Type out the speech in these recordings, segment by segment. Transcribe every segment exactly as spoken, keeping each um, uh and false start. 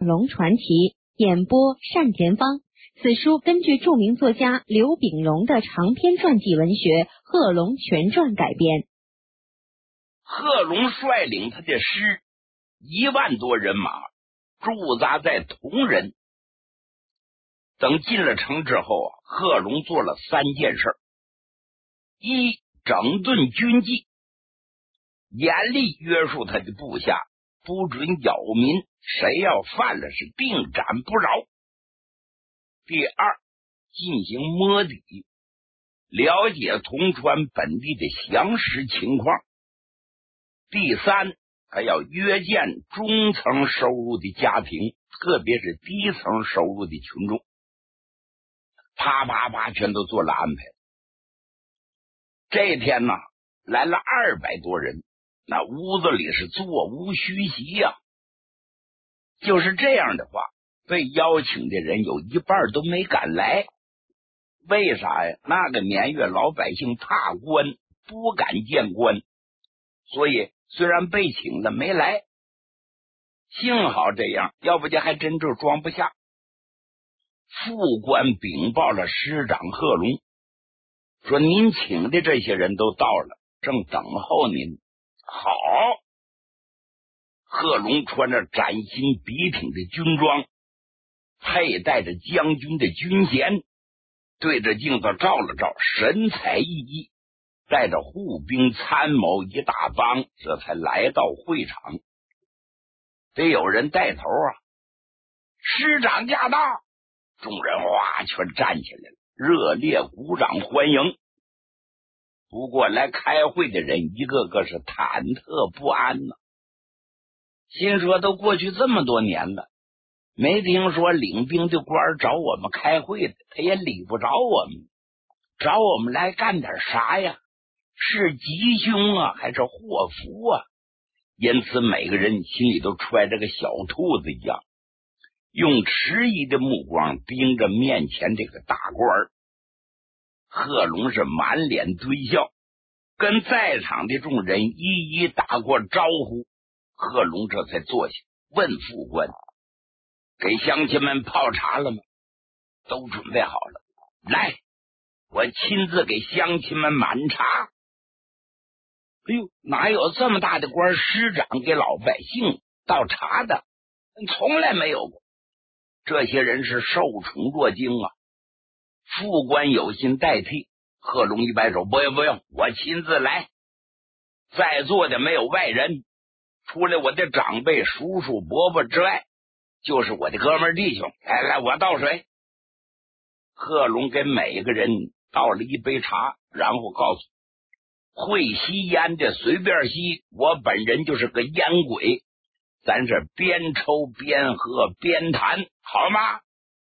龙传奇》，演播单田芳。此书根据著名作家刘秉荣的长篇传记文学《贺龙全传》改编。 贺龙率领他的师一万多人马驻扎在铜仁。等进了城之后啊，贺龙做了三件事：一、整顿军纪，严厉约束他的部下，不准扰民，谁要犯了是定斩不饶。第二，进行摸底，了解铜川本地的详实情况。第三，还要约见中层收入的家庭，特别是低层收入的群众，啪啪啪全都做了安排。这天呢，来了二百多人，那屋子里是座无虚席呀、啊。就是这样的话，被邀请的人有一半都没敢来。为啥呀？那个年月老百姓怕官，不敢见官，所以虽然被请了没来。幸好这样，要不就还真就装不下。副官禀报了师长贺龙，说您请的这些人都到了，正等候您。好。贺龙穿着崭新笔挺的军装，佩戴着将军的军衔，对着镜子照了照，神采奕奕，带着护兵参谋一大帮，这才来到会场。得有人带头啊！师长驾到！众人哗全站起来了，热烈鼓掌欢迎。不过来开会的人一个个是忐忑不安呢、啊，心说都过去这么多年了，没听说领兵的官找我们开会的，他也理不着我们，找我们来干点啥呀？是吉凶啊，还是祸福啊？因此每个人心里都揣着个小兔子一样，用迟疑的目光盯着面前这个大官。贺龙是满脸堆笑，跟在场的众人一一打过招呼。贺龙这才坐下，问副官：给乡亲们泡茶了吗？都准备好了，来，我亲自给乡亲们满茶。哎呦，哪有这么大的官，师长给老百姓倒茶的？从来没有过。这些人是受宠若惊啊。副官有心代替，贺龙一摆手：不用不用，我亲自来。在座的没有外人，除了我的长辈叔叔伯伯之外，就是我的哥们弟兄。来来，我倒水。贺龙给每个人倒了一杯茶，然后告诉会吸烟的随便吸，我本人就是个烟鬼，咱是边抽边喝边谈，好吗？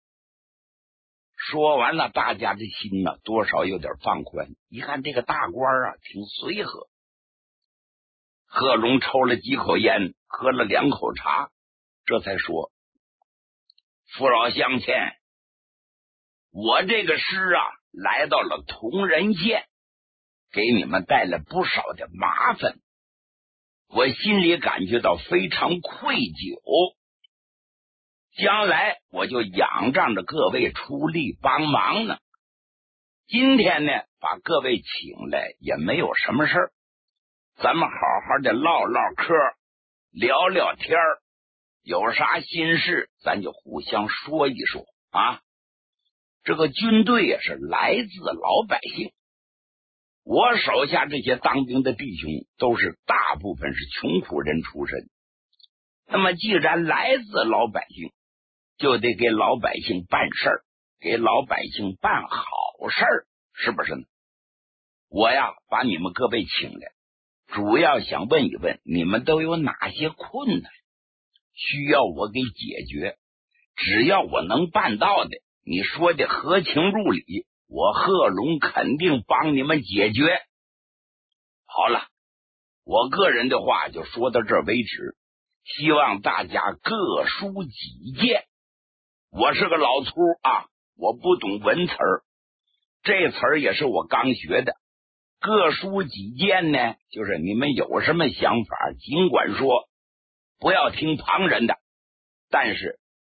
说完了，大家的心呢、啊、多少有点放宽，一看这个大官啊挺随和。贺龙抽了几口烟，喝了两口茶，这才说：父老乡亲，我这个师啊来到了铜仁县，给你们带来不少的麻烦，我心里感觉到非常愧疚，将来我就仰仗着各位出力帮忙呢。今天呢把各位请来也没有什么事儿，咱们好好的唠唠嗑，聊聊天儿，有啥心事咱就互相说一说啊。这个军队也是来自老百姓，我手下这些当兵的弟兄都是大部分是穷苦人出身，那么既然来自老百姓，就得给老百姓办事儿，给老百姓办好事儿，是不是呢？我呀把你们各位请来，主要想问一问你们都有哪些困难需要我给解决，只要我能办到的，你说的合情入理，我贺龙肯定帮你们解决。好了，我个人的话就说到这儿为止，希望大家各抒己见。我是个老粗啊，我不懂文词儿，这词儿也是我刚学的。各抒己见呢，就是你们有什么想法尽管说，不要听旁人的，但是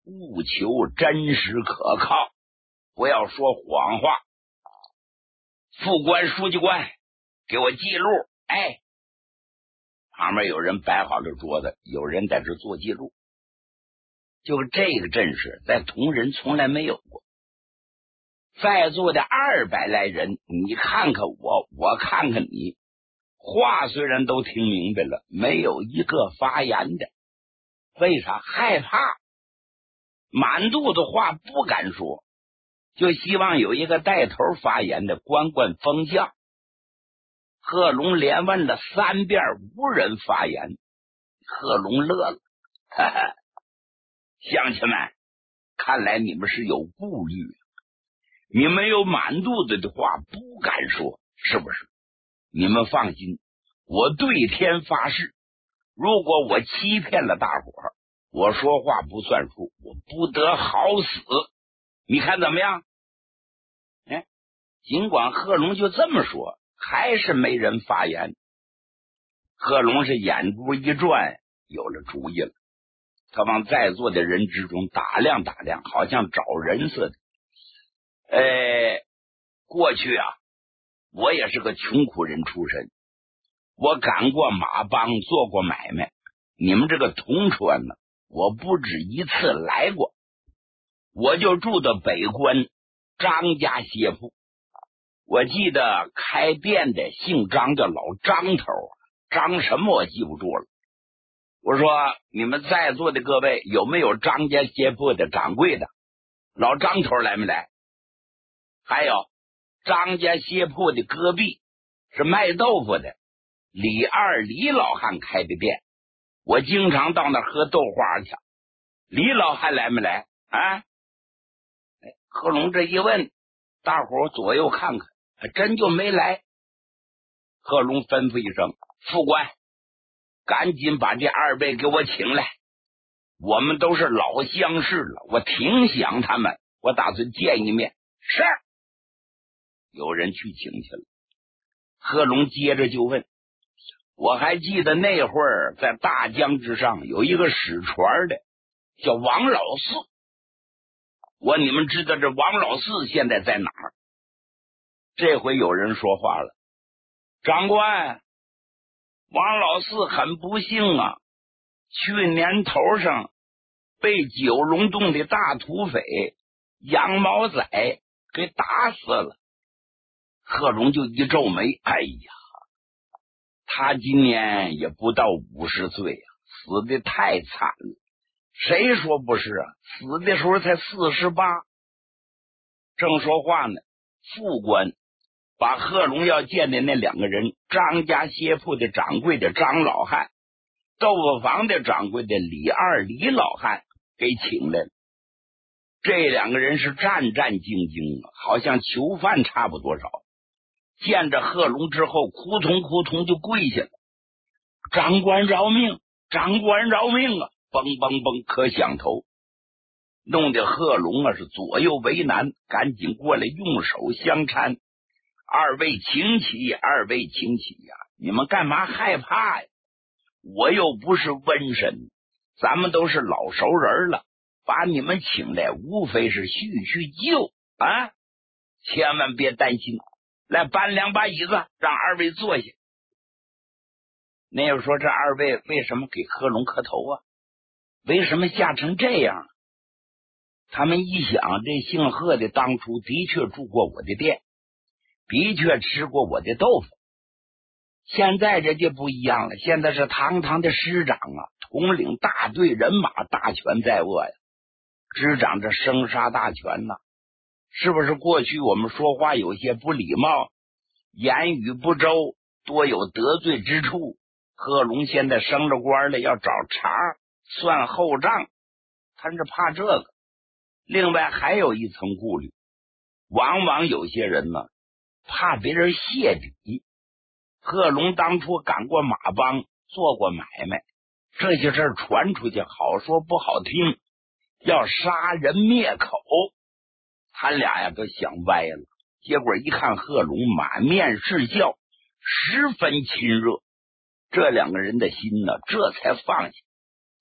务求真实可靠，不要说谎话。副官、书记官，给我记录。哎，旁边有人摆好了桌子，有人在这做记录。就这个阵势在同仁从来没有过。在座的二百来人，你看看我，我看看你，话虽然都听明白了，没有一个发言的。为啥？害怕，满肚子话不敢说，就希望有一个带头发言的，观观风向。贺龙连问了三遍，无人发言。贺龙乐了，哈哈，乡亲们，看来你们是有顾虑，你们有满肚子的话不敢说，是不是？你们放心，我对天发誓，如果我欺骗了大伙儿，我说话不算数，我不得好死。你看怎么样？哎，尽管贺龙就这么说，还是没人发言。贺龙是眼珠一转，有了主意了。他往在座的人之中打量打量，好像找人似的。呃，过去啊，我也是个穷苦人出身，我赶过马帮，做过买卖。你们这个铜川呢，我不止一次来过，我就住到北关张家鞋铺。我记得开店的姓张，叫老张头，张什么我记不住了。我说你们在座的各位有没有张家鞋铺的掌柜的？老张头来没来？还有张家鞋铺的隔壁是卖豆腐的李二李老汉开的店，我经常到那喝豆花去。李老汉来没来啊？贺龙这一问，大伙左右看看，还真就没来。贺龙吩咐一声，副官，赶紧把这二位给我请来，我们都是老相识了，我挺想他们，我打算见一面。是。有人去请去了。贺龙接着就问，我还记得那会儿在大江之上有一个使船的叫王老四，我你们知道这王老四现在在哪儿？这回有人说话了，长官，王老四很不幸啊，去年头上被九龙洞的大土匪杨毛仔给打死了。贺龙就一皱眉，哎呀，他今年也不到五十岁啊，死的太惨了。谁说不是啊？死的时候才四十八。正说话呢，副官把贺龙要见的那两个人，张家鞋铺的掌柜的张老汉，豆腐房的掌柜的李二李老汉给请来了。这两个人是战战兢兢啊，好像囚犯差不多少。见着贺龙之后，扑通扑通就跪下了。长官饶命，长官饶命啊！嘣嘣嘣磕响头，弄得贺龙啊是左右为难，赶紧过来用手相搀。二位请起，二位请起呀、啊！你们干嘛害怕呀？我又不是瘟神，咱们都是老熟人了，把你们请来无非是叙叙旧啊！千万别担心，来搬两把椅子，让二位坐下。那又说这二位为什么给贺龙磕头啊？为什么吓成这样？他们一想，这姓贺的当初的确住过我的店，的确吃过我的豆腐。现在人家不一样了，现在是堂堂的师长啊，统领大队人马，大权在握呀，执掌着生杀大权呐、啊。是不是过去我们说话有些不礼貌，言语不周，多有得罪之处？贺龙现在升了官了，要找茬算后账，他是怕这个。另外还有一层顾虑，往往有些人呢怕别人泄底。贺龙当初赶过马帮，做过买卖，这些事儿传出去，好说不好听，要杀人灭口。他俩呀都想歪了，结果一看贺龙满面是笑，十分亲热，这两个人的心呢这才放下。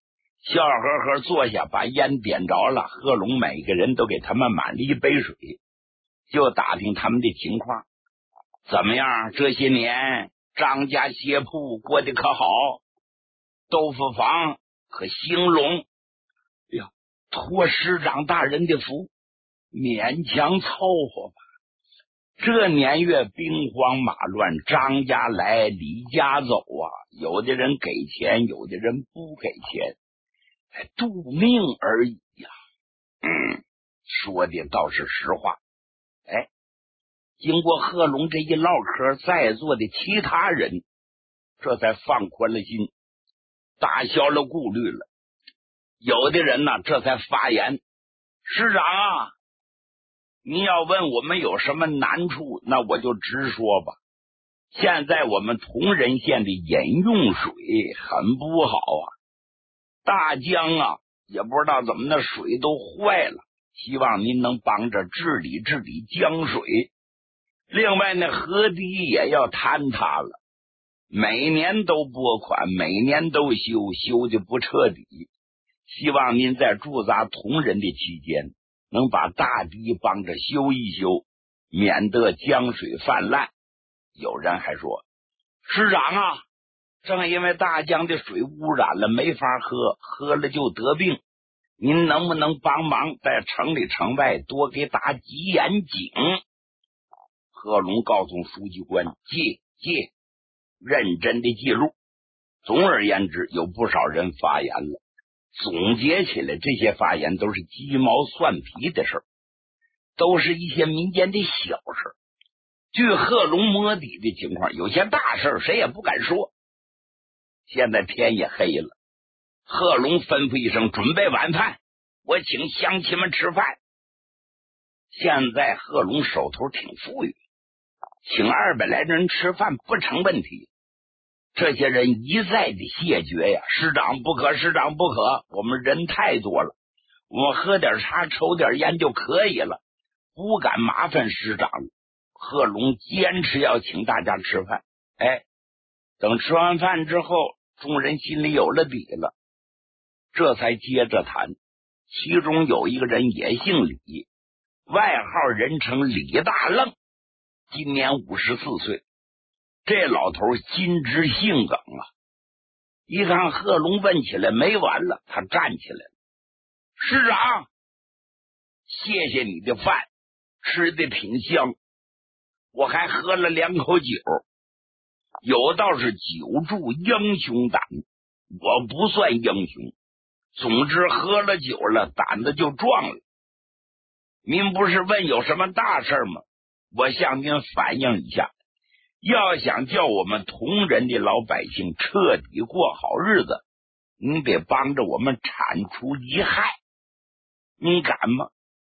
笑呵呵坐下，把烟点着了。贺龙每个人都给他们满了一杯水，就打听他们的情况。怎么样？这些年张家鞋铺过得可好？豆腐坊可兴隆？哎呀，托师长大人的福，勉强凑合吧。这年月兵荒马乱，张家来李家走啊，有的人给钱，有的人不给钱，度命而已呀、啊。嗯，说的倒是实话。哎，经过贺龙这一唠嗑，在座的其他人这才放宽了心，打消了顾虑了。有的人呢，这才发言：师长啊，你要问我们有什么难处，那我就直说吧。现在我们铜仁县的饮用水很不好啊，大江啊也不知道怎么那水都坏了，希望您能帮着治理治理江水。另外呢，河堤也要坍塌了，每年都拨款，每年都修，修的不彻底，希望您在驻扎铜仁的期间能把大堤帮着修一修，免得江水泛滥。有人还说，师长啊，正因为大江的水污染了，没法喝，喝了就得病，您能不能帮忙在城里城外多给打几眼井？贺龙告诉书记官，记记，认真的记录。总而言之，有不少人发言了，总结起来，这些发言都是鸡毛蒜皮的事儿，都是一些民间的小事。据贺龙摸底的情况，有些大事谁也不敢说。现在天也黑了，贺龙吩咐一声，准备晚饭，我请乡亲们吃饭。现在贺龙手头挺富裕，请二百来人吃饭不成问题。这些人一再的谢绝呀，师长不可，师长不可，我们人太多了，我们喝点茶抽点烟就可以了，不敢麻烦师长。贺龙坚持要请大家吃饭。哎，等吃完饭之后，众人心里有了底了，这才接着谈。其中有一个人也姓李，外号人称李大愣，今年五十四岁。这老头心直性梗啊，一看贺龙问起来没完了，他站起来了。师长，谢谢你的饭，吃的挺香，我还喝了两口酒，有道是酒助英雄胆，我不算英雄，总之喝了酒了，胆子就壮了。您不是问有什么大事吗？我向您反映一下，要想叫我们铜仁的老百姓彻底过好日子，你得帮着我们铲除遗害，你敢吗？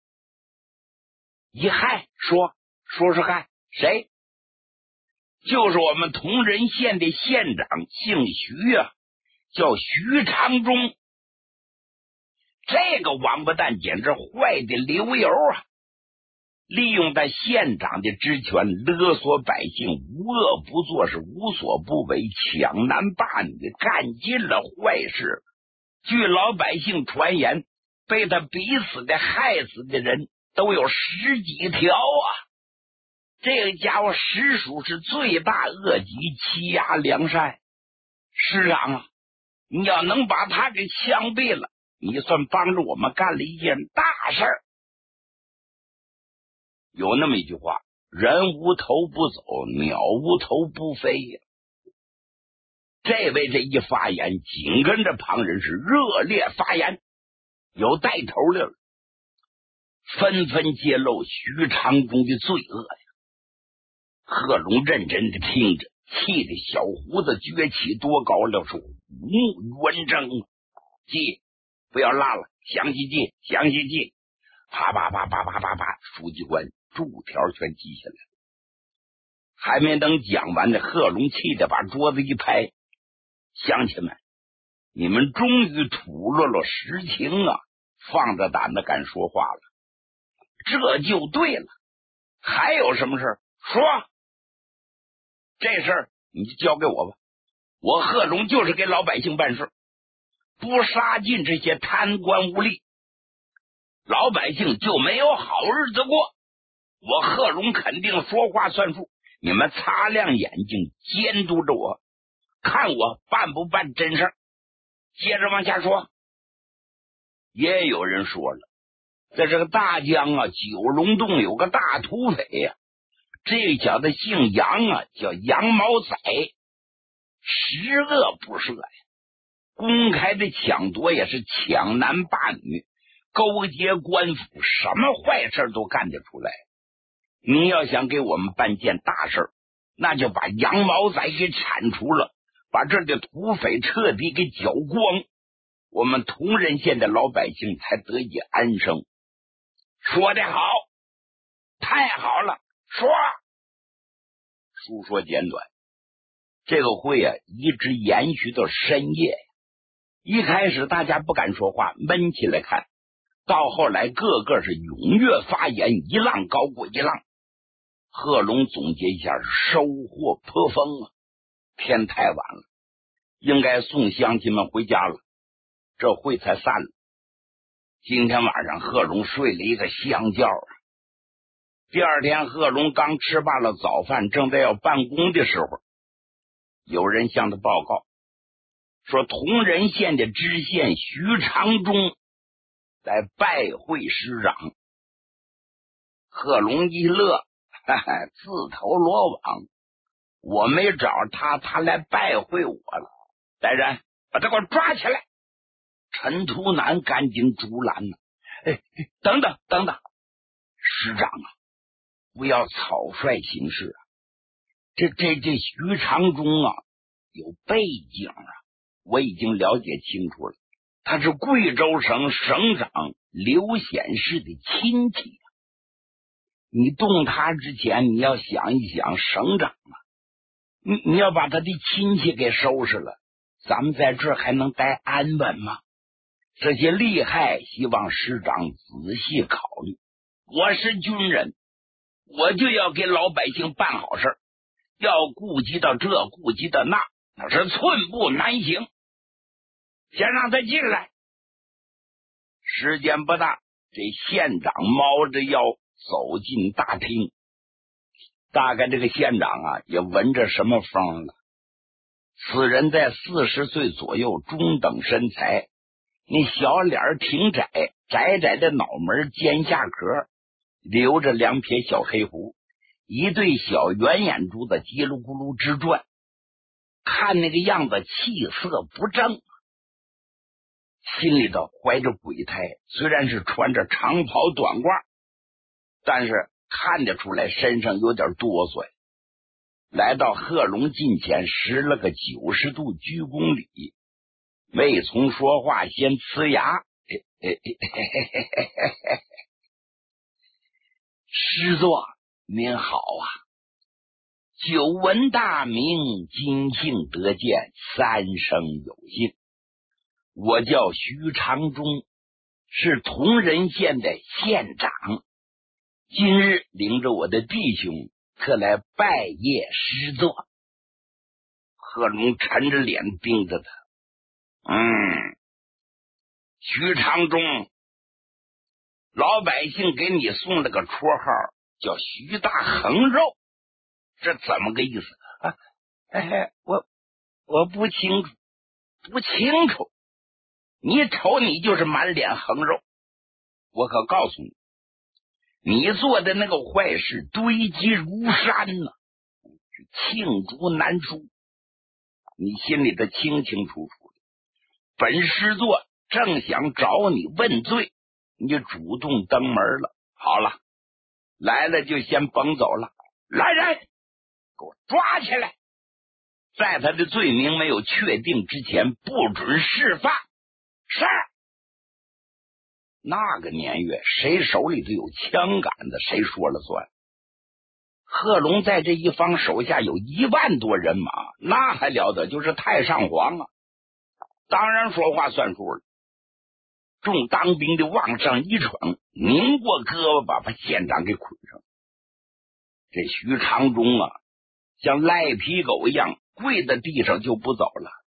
遗害，说说说看，谁？就是我们铜仁县的县长，姓徐啊，叫徐长忠。这个王八蛋简直坏的流油啊！利用他县长的职权勒索百姓，无恶不作，是无所不为，抢男霸女，干尽了坏事。据老百姓传言，被他逼死的害死的人都有十几条啊！这个家伙实属是罪大恶极，欺压良善。师长啊，你要能把他给枪毙了，你算帮着我们干了一件大事儿。有那么一句话，人无头不走，鸟无头不飞呀。这位这一发言，紧跟着旁人是热烈发言，有带头的了，纷纷揭露徐长忠的罪恶呀。贺龙认真的听着，气得小胡子撅起多高了，是虎目圆睁。记，不要落了，详细记，详细记。啪啪啪啪啪啪啪，书记官注条全记下来了。还没等讲完呢，贺龙气得把桌子一拍：乡亲们，你们终于吐露了实情啊，放着胆子敢说话了，这就对了。还有什么事说？这事儿你就交给我吧，我贺龙就是给老百姓办事， 不杀尽这些贪官污吏，老百姓就没有好日子过。我贺龙肯定说话算数，你们擦亮眼睛监督着我，看我办不办真事。接着往下说，也有人说了，在这个大江啊，九龙洞有个大土匪呀、啊，这小子姓杨啊，叫杨毛仔，十恶不赦呀，公开的抢夺也是抢男霸女，勾结官府，什么坏事都干得出来。你要想给我们办件大事，那就把杨毛仔给铲除了，把这的土匪彻底给剿光，我们同仁县的老百姓才得以安生。说得好，太好了，说。书说简短，这个会啊一直延续到深夜。一开始大家不敢说话，闷起来看，到后来个个是踊跃发言，一浪高过一浪。贺龙总结一下，收获颇丰啊！天太晚了，应该送乡亲们回家了，这会才散了。今天晚上贺龙睡了一个香觉啊。第二天贺龙刚吃罢了早饭，正在要办公的时候，有人向他报告说同仁县的知县徐长忠来拜会师长。贺龙一乐，哈哈，自投罗网，我没找他，他来拜会我了。来人，把他给我抓起来！陈图南赶紧阻拦了，哎，等等等等，师长啊，不要草率行事啊！这这这徐长忠啊，有背景啊，我已经了解清楚了，他是贵州省省长刘显世的亲戚啊。你动他之前，你要想一想，省长啊，你你要把他的亲戚给收拾了，咱们在这儿还能待安稳吗？这些利害，希望师长仔细考虑。我是军人，我就要给老百姓办好事，要顾及到这，顾及到那，那是寸步难行。先让他进来。时间不大，这县长猫着腰走进大厅。大概这个县长啊，也闻着什么风了。此人在四十岁左右，中等身材，那小脸挺窄，窄窄的脑门尖下壳，留着两撇小黑胡，一对小圆眼珠子叽噜咕噜直转，看那个样子气色不正，心里头怀着鬼胎。虽然是穿着长袍短褂，但是看得出来身上有点哆嗦。来到贺龙近前，施了个九十度鞠躬礼，未从说话先呲牙，师座您好啊，久闻大名，今幸得见，三生有幸。我叫徐长忠，是同仁县的县长，今日领着我的弟兄特来拜谒师座。贺龙沉着脸盯着他，嗯，徐长忠，老百姓给你送了个绰号叫徐大横肉，这怎么个意思啊？哎，我我不清楚，不清楚。你瞅你就是满脸横肉，我可告诉你，你做的那个坏事堆积如山呢、啊，罄竹难书。你心里的清清楚楚的。本师座正想找你问罪，你就主动登门了。好了，来了就先甭走了。来人，给我抓起来！在他的罪名没有确定之前，不准释放。是。那个年月，谁手里头有枪杆子，谁说了算。贺龙在这一方手下有一万多人马，那还了得，就是太上皇啊，当然说话算数了。众当兵的往上一闯，拧过胳膊把把县长给捆上。这徐长忠啊，像赖皮狗一样跪在地上就不走了。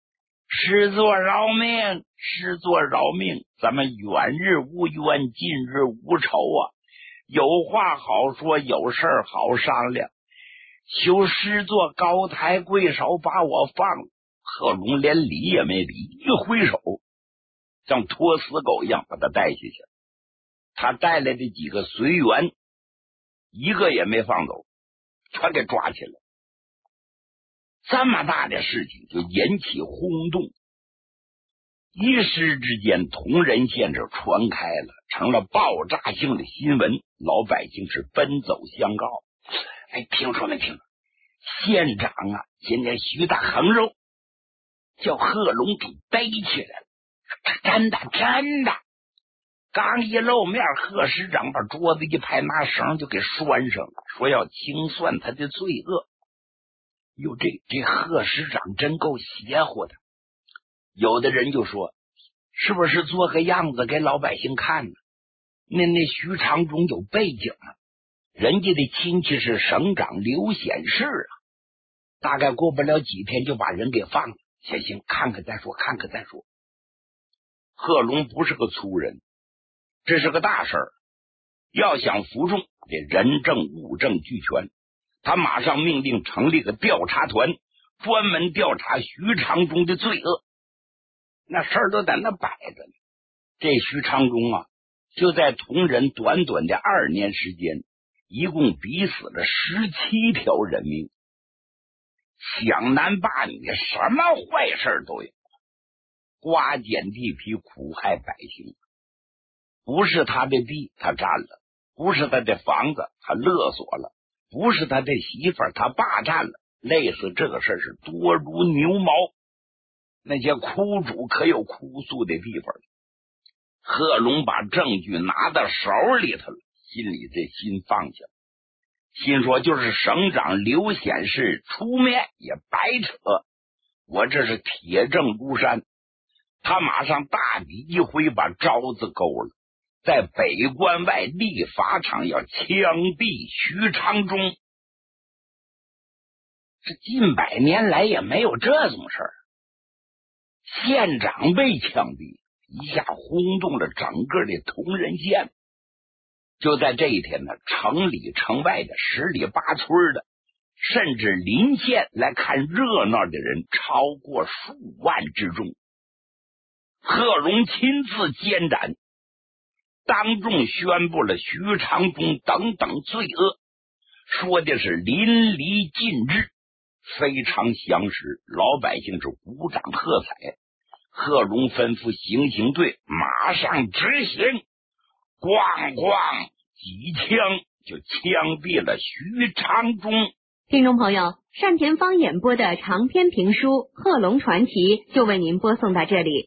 师座饶命，师座饶命，咱们远日无冤，近日无仇啊！有话好说，有事儿好商量，求师座高抬贵手把我放了。贺龙连理也没理，一挥手像拖死狗一样把他带下去。他带来的几个随员一个也没放走，全给抓起来。这么大的事情就引起轰动，一时之间铜仁县这传开了，成了爆炸性的新闻，老百姓是奔走相告。哎，听说没听说？县长啊，今天徐大横肉叫贺龙给逮起来了，真的真的。刚一露面，贺师长把桌子一拍，拿绳就给拴上了，说要清算他的罪恶。哟，这这贺师长真够邪乎的。有的人就说，是不是做个样子给老百姓看呢？那那徐长中有背景啊，人家的亲戚是省长刘显世啊，大概过不了几天就把人给放了。行行，看看再说，看看再说。贺龙不是个粗人，这是个大事儿，要想服众，得人证物证俱全。他马上命令成立个调查团，专门调查徐长中的罪恶。那事儿都在那摆着呢。这徐长中啊，就在同仁短短的二年时间，一共逼死了十七条人命。想男霸女，什么坏事都有，瓜减地皮，苦害百姓。不是他的地他占了，不是他的房子他勒索了，不是他的媳妇儿他霸占了，类似这个事儿是多如牛毛。那些苦主可有哭诉的地方。贺龙把证据拿到手里头了，心里这心放下，心说就是省长刘显世出面也白扯，我这是铁证如山。他马上大笔一挥，把招子勾了，在北关外立法场要枪毙徐长中。这近百年来也没有这种事儿，县长被枪毙，一下轰动了整个的铜仁县。就在这一天呢，城里城外的十里八村的，甚至邻县来看热闹的人超过数万之众。贺龙亲自监斩，当众宣布了徐长中等等罪恶，说的是淋漓尽致，非常详实，老百姓是鼓掌喝彩。贺龙吩咐行刑队马上执行，咣咣几枪就枪毙了徐长中。 听众朋友，单田芳演播的长篇评书《贺龙传奇》就为您播送到这里。